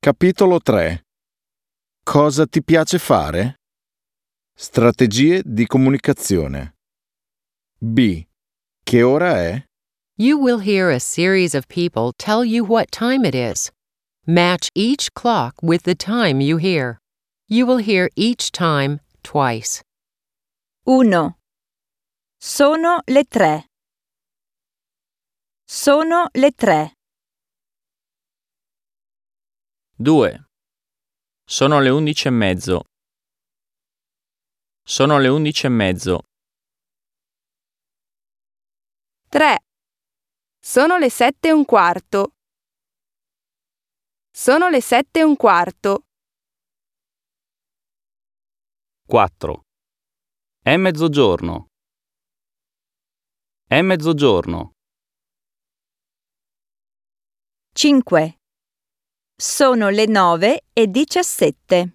Capitolo 3. Cosa ti piace fare? Strategie di comunicazione. B. Che ora è? You will hear a series of people tell you what time it is. Match each clock with the time you hear. You will hear each time twice. 1. Sono le 3. Sono le 3. 2. Sono le 11:30. Sono le 11:30. 3. Sono le 7:15. Sono le 7:15. 4. È mezzogiorno. È mezzogiorno. 5. Sono le 9:17.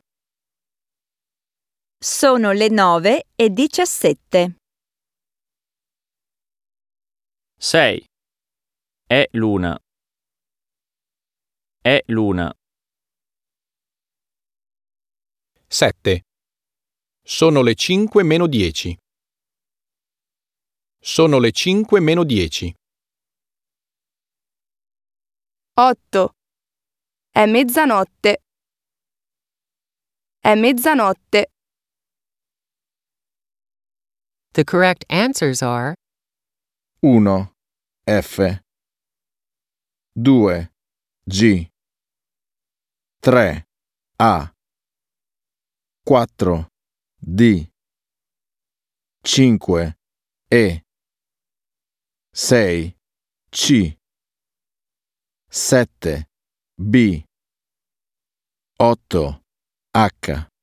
Sono le 9:17. 6. È l'una. È l'una. 7. Sono le 5 meno 10. Sono le 5 meno 10. 8. È mezzanotte. È mezzanotte. The correct answers are 1. F. 2. G. 3. A. 4. D. 5. E. 6. C. 7. B. 8. H.